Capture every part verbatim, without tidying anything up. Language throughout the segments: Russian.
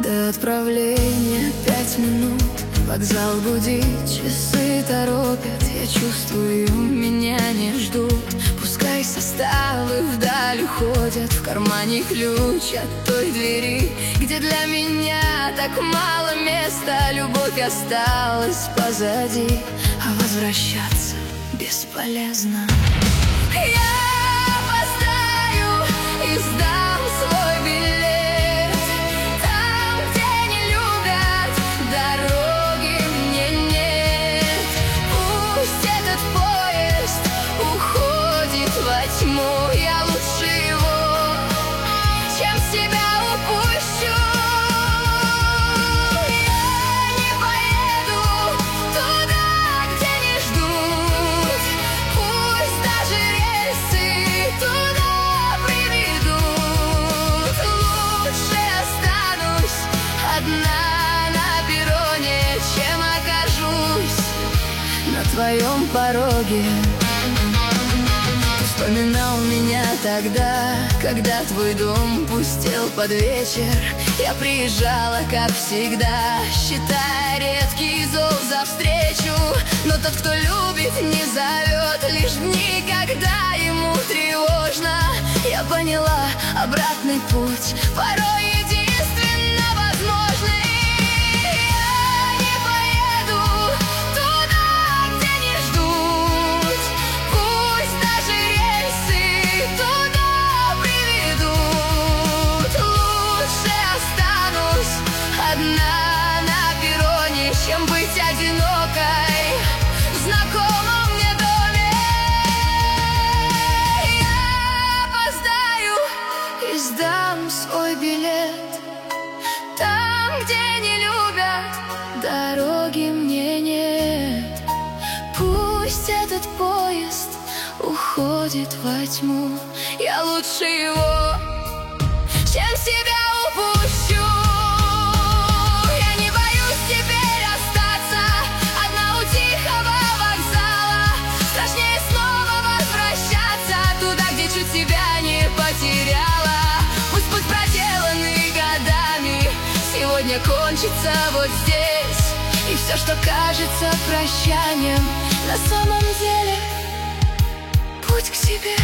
До отправления пять минут. Вокзал гудит, часы торопят. Я чувствую, меня не ждут. Пускай составы вдаль уходят. В кармане ключ от той двери, где для меня так мало места. Любовь осталась позади, а возвращаться бесполезно. Я опоздаю и сдам свой билет. Там, где не любят, дороги мне нет. Пусть этот поезд уходит во тьму. Я лучше его, чем себя упущу. Я не поеду туда, где не ждут. Пусть даже рельсы туда приведут. Лучше останусь одна на перроне, чем окажусь на твоем пороге. Вспоминал меня тогда, когда твой дом пустел под вечер. Я приезжала, как всегда, считая редкий зов за встречу. Но тот, кто любит, не зовет лишь дни, когда ему тревожно. Я поняла, обратный путь порой единственно возможный. Я не поеду туда, где не ждут. Пусть даже рельсы туда приведут. Лучше останусь одна на перроне, чем быть одинокой в знакомом мне доме. Я опоздаю и сдам свой билет. Там, где не любят, дороги мне нет. Пусть этот поезд уходит во тьму. Я лучше его, чем себя упущу. Я не боюсь теперь остаться одна у тихого вокзала. Страшнее снова возвращаться туда, где чуть себя не потеряла. Пусть путь, проделанный годами, сегодня кончится вот здесь. И все, что кажется прощанием, на самом деле путь к себе.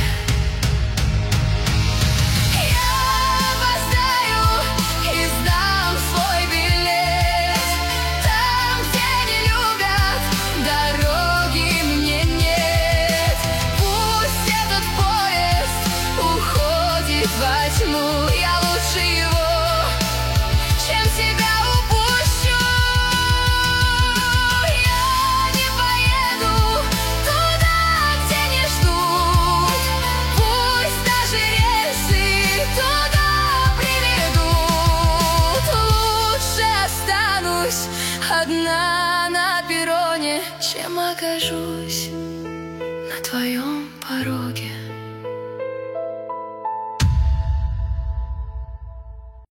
Я опоздаю и сдам свой билет. Там, где не любят, дороги мне нет. Пусть этот поезд уходит во тьму. Я лучше его, чем себя упущу. Я не поеду туда, где не ждут. Пусть даже рельсы туда приведут. Лучше останусь одна на перроне, чем окажусь на твоем пороге.